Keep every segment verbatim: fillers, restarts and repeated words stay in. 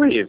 Oi.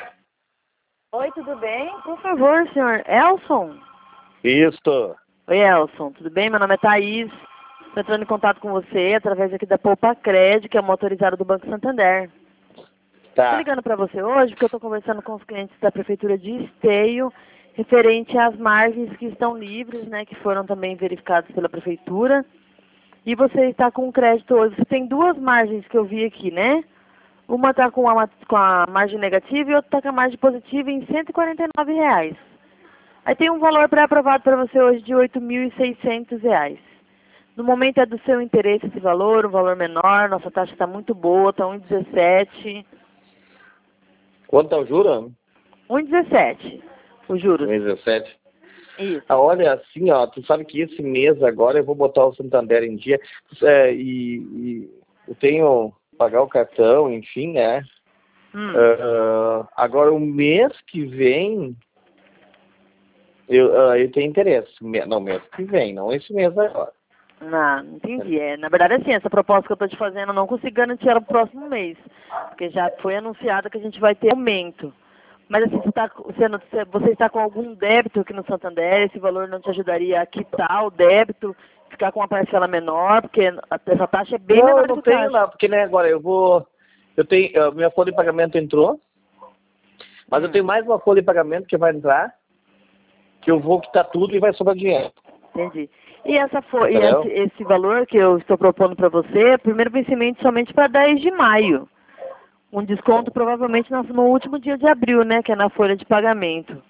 Oi, tudo bem? Por favor, senhor Elson. Isso. Oi, Elson, tudo bem? Meu nome é Thaís. Estou entrando em contato com você através aqui da Poupa Cred, que é uma autorizada do Banco Santander. Tá. Estou ligando para você hoje porque eu estou conversando com os clientes da Prefeitura de Esteio, referente às margens que estão livres, né, que foram também verificadas pela Prefeitura. E você está com crédito hoje. Você tem duas margens que eu vi aqui, né? Uma está com a, com a margem negativa e outra está com a margem positiva em cento e quarenta e nove reais. Aí tem um valor pré-aprovado para você hoje de oito mil e seiscentos reais. No momento é do seu interesse esse valor, um valor menor, nossa taxa está muito boa, está um vírgula dezessete. Quanto é o juro? um vírgula dezessete, os juros. um vírgula dezessete. Isso. Ah, olha, assim, ó, tu sabe que esse mês agora eu vou botar o Santander em dia é, e, e eu tenho que pagar o cartão, enfim, né? Hum. Uh, agora, o mês que vem, eu, uh, eu tenho interesse. Me- Não, mês que vem, não esse mês agora. Não, não entendi. É, na verdade, assim, essa proposta que eu estou te fazendo, eu não consigo garantir ela pro próximo mês. Porque já foi anunciado que a gente vai ter aumento. Mas assim, você, tá, você, não- você você está com algum débito aqui no Santander, esse valor não te ajudaria a quitar o débito, ficar com uma parcela menor, porque a- essa taxa é bem Não, menor eu do não que o tenho, taxa. não, porque né, agora eu vou. Eu tenho. uh, Minha folha de pagamento entrou, mas eu Hum. tenho mais uma folha de pagamento que vai entrar, que eu vou quitar tudo e vai sobrar dinheiro. Entendi. E, essa foi, e esse, Entendeu? esse valor que eu estou propondo para você é primeiro vencimento somente para dez de maio. Um desconto provavelmente no, no último dia de abril, né? Que é na folha de pagamento.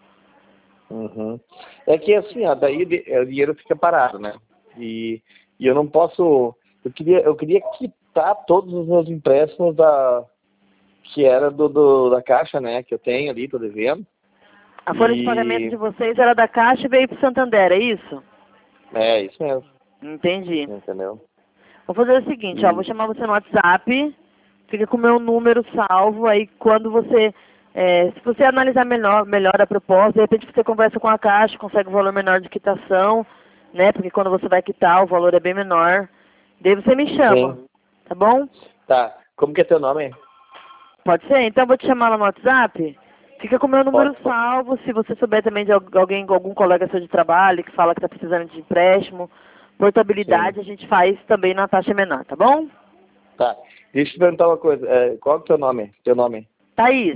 Uhum. É que assim, ó, daí de- o dinheiro fica parado, né? E, e eu não posso. Eu queria, eu queria quitar todos os meus empréstimos da que era do, do da caixa, né? Que eu tenho ali, tô devendo. A folha de pagamento E de vocês era da Caixa e veio para o Santander, é isso? é isso mesmo, Entendi. entendeu? Vou fazer o seguinte, ó, vou E, chamar você no WhatsApp, fica com o meu número salvo, aí quando você, é, se você analisar melhor, melhor a proposta, de repente você conversa com a Caixa, consegue um valor menor de quitação, né, porque quando você vai quitar o valor é bem menor, daí você me chama, sim, tá bom? tá. Como que é teu nome? Pode ser? Então eu vou te chamar lá no WhatsApp, fica com o meu número Pode, pode. salvo, se você souber também de al- alguém, algum colega seu de trabalho que fala que está precisando de empréstimo, Sim, portabilidade a gente faz também na taxa menor, tá bom? tá. Deixa eu te perguntar uma coisa. É, qual é o teu nome? Teu nome? Thaís.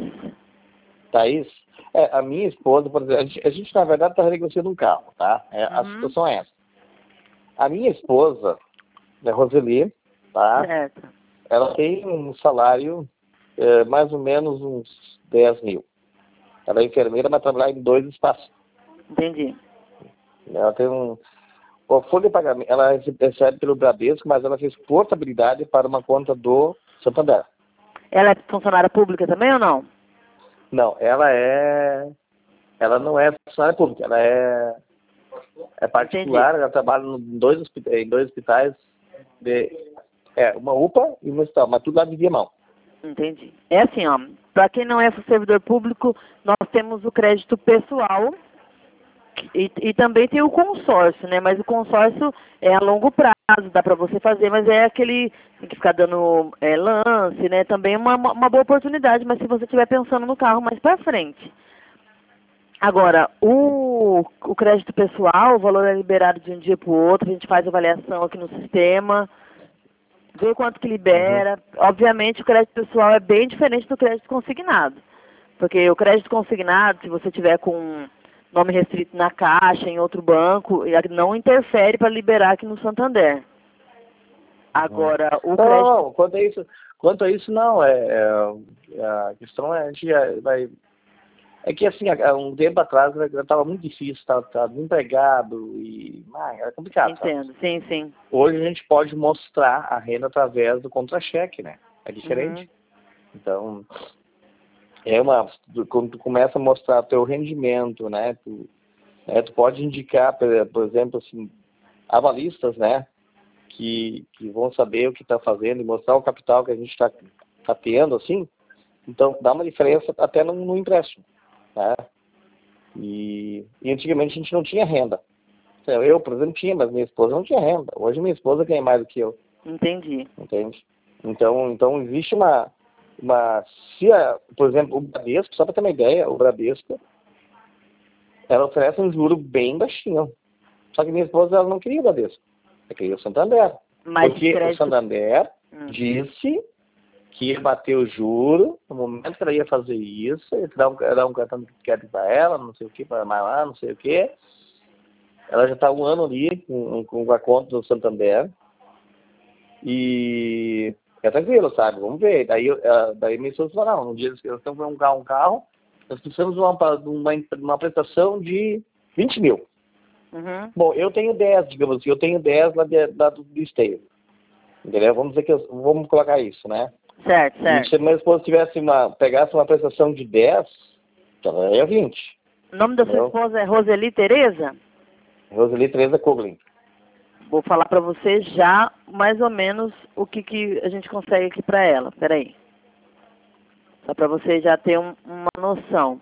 Thaís? É, a minha esposa, por exemplo, a gente, a gente, na verdade está renegociando um carro, tá? É, a Uhum. situação é essa. A minha esposa, né, Roseli, tá? Certo. Ela tem um salário é, mais ou menos uns dez mil. Ela é enfermeira, mas trabalha em dois espaços. Entendi. Ela tem um. A folha de pagamento, ela recebe pelo Bradesco, mas ela fez portabilidade para uma conta do Santander. Ela é funcionária pública também ou não? Não, ela é. Ela não é funcionária pública, ela é, é Entendi. particular, ela trabalha em dois, hospi- em dois hospitais, de, é, uma UPA e um hospital, mas tudo lá de Viamão. Entendi. É assim, ó, para quem não é servidor público, nós temos o crédito pessoal e, e também tem o consórcio, né? Mas o consórcio é a longo prazo, dá para você fazer, mas é aquele, tem que ficar dando é, lance, né? Também é uma, uma boa oportunidade, mas se você estiver pensando no carro mais para frente. Agora, o, o crédito pessoal, o valor é liberado de um dia para o outro, a gente faz avaliação aqui no sistema, vê quanto que Uhum. libera. Obviamente, o crédito pessoal é bem diferente do crédito consignado. Porque o crédito consignado, se você tiver com nome restrito na Caixa, em outro banco, ele não interfere para liberar aqui no Santander. Uhum. Agora, o Não, não, crédito... não, quanto a isso, quanto a isso não, é, é- a questão é, a gente já vai, é que assim, há um tempo atrás estava muito difícil, estava desempregado e, ah, era complicado, sabe? Entendo, sim, sim. Hoje a gente pode mostrar a renda através do contra-cheque, né? É Uhum. diferente. Então, é uma, quando tu começa a mostrar teu rendimento, né? Tu, né, tu pode indicar, por, por exemplo, assim, avalistas, né? Que, que vão saber o que está fazendo e mostrar o capital que a gente está tá tendo, assim. Então, dá uma diferença até no, no empréstimo, né? E, e antigamente a gente não tinha renda. Eu, por exemplo, tinha, mas minha esposa não tinha renda. Hoje minha esposa ganha mais do que eu, Entendi. entende? Então, então existe uma, Mas se, a, por exemplo, o Bradesco, só para ter uma ideia, o Bradesco, ela oferece um juro bem baixinho. Só que minha esposa ela não queria o Bradesco, ela queria o Santander. Mas porque crédito... o Santander hum. disse que ia bater o juro no momento que ela ia fazer isso, ia dar um, dar um cartão de crédito para ela, não sei o que, para mais lá, não sei o que. Ela já está um ano ali com, com a conta do Santander. E é tranquilo, sabe? Vamos ver. Daí, uh, daí minha esposa falou, não, um dia eles estão com um carro, um carro, nós precisamos de uma, uma, uma prestação de vinte mil. Uhum. Bom, eu tenho dez, digamos assim, eu tenho dez lá, de, lá do, do esteio. Entendeu? Vamos dizer que eu, vamos colocar isso, né? Certo, certo. E se minha esposa tivesse uma, pegasse uma prestação de dez, então ela é vinte. O nome da sua entendeu? esposa é Roseli Tereza? Roseli Tereza Koglin. Vou falar para você já mais ou menos o que, que a gente consegue aqui para ela. Peraí. Só para você já ter um, uma noção.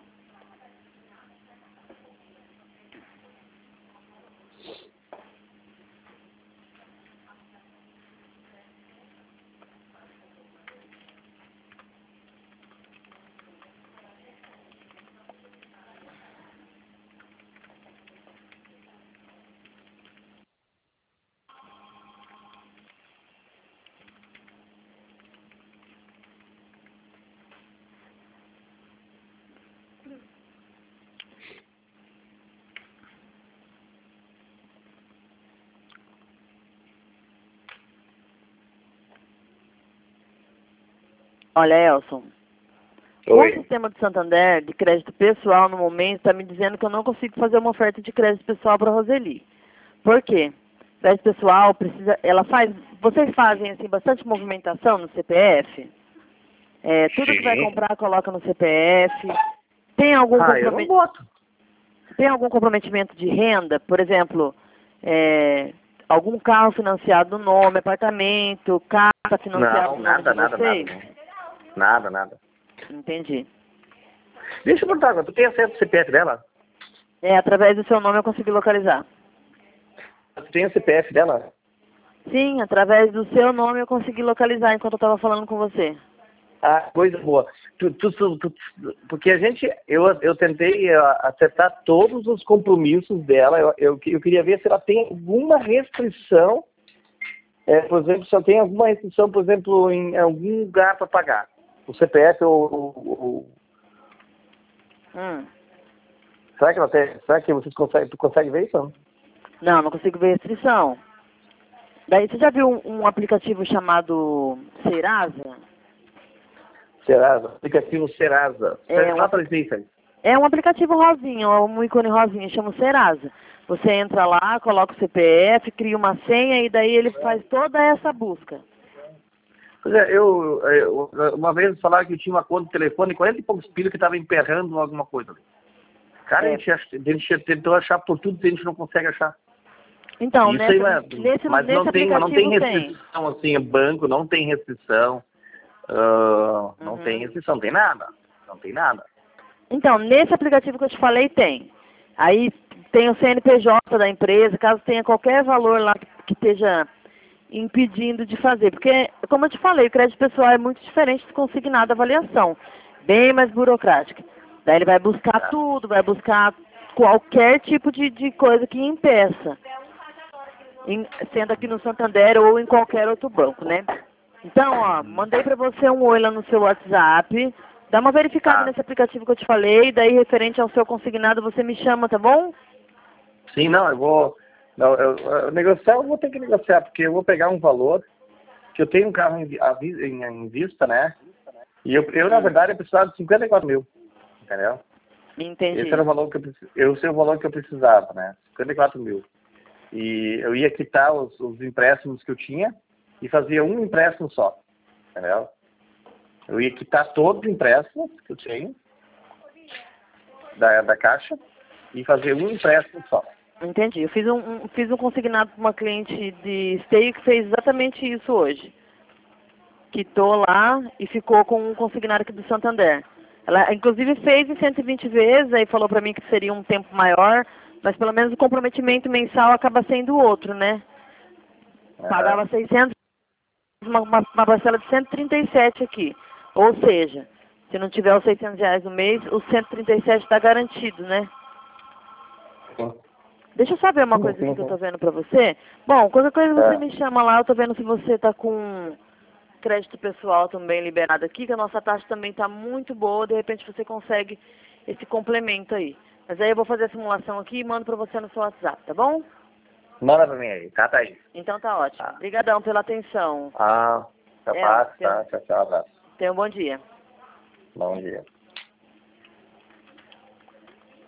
Olha, Elson, Oi. o sistema de Santander de crédito pessoal, no momento, está me dizendo que eu não consigo fazer uma oferta de crédito pessoal para a Roseli. Por quê? Crédito pessoal precisa, ela faz, vocês fazem assim bastante movimentação no C P F? É, tudo Sim. que vai comprar coloca no C P F. Tem algum Ah, eu não boto. Tem algum comprometimento de renda? Por exemplo, é, algum carro financiado no nome, apartamento, casa financiada Não, no nome nada, de nada, vocês? nada. Nada, nada. Entendi. Deixa eu perguntar agora, tu tem acesso ao C P F dela? É, através do seu nome eu consegui localizar. Tu tem o C P F dela? Sim, através do seu nome eu consegui localizar enquanto eu estava falando com você. Ah, coisa boa. Tu, tu, tu, tu, porque a gente, eu, eu tentei uh, acertar todos os compromissos dela. Eu, eu, eu queria ver se ela tem alguma restrição, é, por exemplo, se ela tem alguma restrição, por exemplo, em algum lugar para pagar. O C P F ou... ou... Hum. Será que ela tem, será que vocês conseguem, tu consegue ver isso? Não, não consigo ver restrição. Daí, você já viu um, um aplicativo chamado Serasa? Serasa, aplicativo Serasa. É um, Serasa. é um aplicativo rosinho, um ícone rosinho, chama Serasa. Você entra lá, coloca o C P F, cria uma senha e daí ele faz toda essa busca. Pois é, eu, eu uma vez falaram que eu tinha uma conta de telefone, quarenta e poucos pilhas que estava emperrando alguma coisa ali. Cara, É. a, gente, a gente tentou achar por tudo que a gente não consegue achar. Então, Isso nessa, aí, mas, nesse, mas nesse não tem, mas não tem restrição, tem. assim, banco não tem restrição, uh, não Uhum. tem restrição, não tem nada, não tem nada. Então, nesse aplicativo que eu te falei, tem. Aí tem o C N P J da empresa, caso tenha qualquer valor lá que, que esteja impedindo de fazer. Porque, como eu te falei, o crédito pessoal é muito diferente do consignado avaliação. Bem mais burocrática. Daí ele vai buscar Tá. tudo, vai buscar qualquer tipo de, de coisa que impeça. Em, sendo aqui no Santander ou em qualquer outro banco, né? Então, ó, mandei pra você um oi lá no seu WhatsApp. Dá uma verificada Tá. nesse aplicativo que eu te falei, daí referente ao seu consignado você me chama, tá bom? Sim, não, eu vou... Não, eu, eu, negociar, eu vou ter que negociar, porque eu vou pegar um valor, que eu tenho um carro em, em, em vista, né? E eu, eu, na verdade, eu precisava de cinquenta e quatro mil, entendeu? Entendi. Esse era o valor que eu, esse é o valor que eu precisava, né? cinquenta e quatro mil. E eu ia quitar os, os empréstimos que eu tinha e fazia um empréstimo só, entendeu? Eu ia quitar todos os empréstimos que eu tenho da, da Caixa e fazer um empréstimo só. Entendi. Eu fiz um, um, fiz um consignado para uma cliente de esteio que fez exatamente isso hoje. Quitou lá e ficou com um consignado aqui do Santander. Ela, inclusive, fez em cento e vinte vezes, aí falou para mim que seria um tempo maior, mas pelo menos o comprometimento mensal acaba sendo outro, né? Pagava seiscentos, uma, uma, uma parcela de cento e trinta e sete aqui. Ou seja, se não tiver os seiscentos reais no mês, o cento e trinta e sete está garantido, né? Sim. Deixa eu só ver uma Sim, coisa sim, aqui que eu sim. tô vendo pra você. Bom, qualquer coisa você É. me chama lá, eu tô vendo se você tá com crédito pessoal também liberado aqui, que a nossa taxa também tá muito boa, de repente você consegue esse complemento aí. Mas aí eu vou fazer a simulação aqui e mando pra você no seu WhatsApp, tá bom? Manda pra mim aí, tá, Thaís? Então tá ótimo. Tá. Obrigadão pela atenção. Ah, É, capaz, tenha, tá, tchau, tchau, abraço. tenha um bom dia. Bom dia.